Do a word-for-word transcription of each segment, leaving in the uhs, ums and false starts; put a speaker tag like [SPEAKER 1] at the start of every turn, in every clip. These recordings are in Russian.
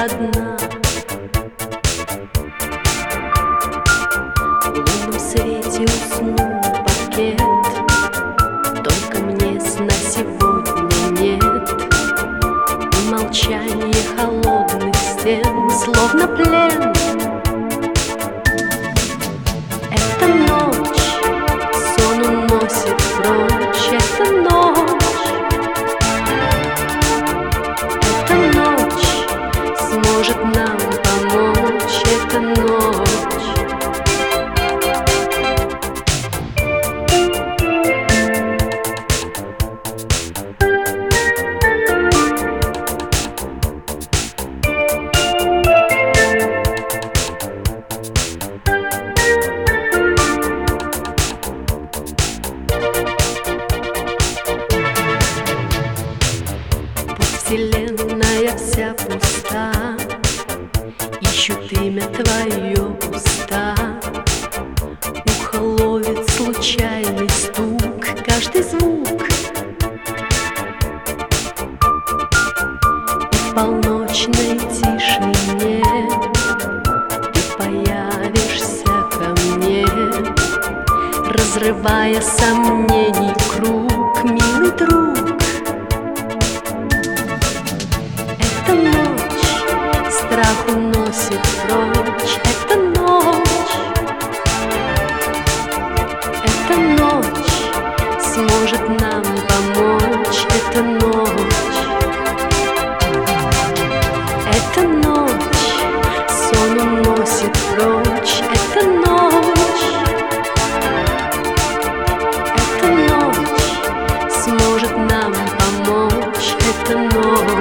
[SPEAKER 1] одна. В лунном свете уснул паркет, только мне сна сегодня нет. И молчание холодных стен, словно плен. Это ночь, сон уносит прочь. Это ночь, эта ночь сможет нам помочь. Это ночь. Вселенная вся пуста, ищут имя твое уста. Ухо ловит случайный стук, каждый звук. И в полночной тишине ты появишься ко мне, разрывая сомнений круг, милый друг. Эта ночь страх уносит прочь. Это ночь, эта ночь сможет нам помочь. Это ночь, эта ночь сон уносит прочь. Это ночь, эта ночь сможет нам помочь. Это ночь.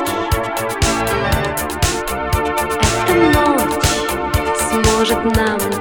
[SPEAKER 1] Может нам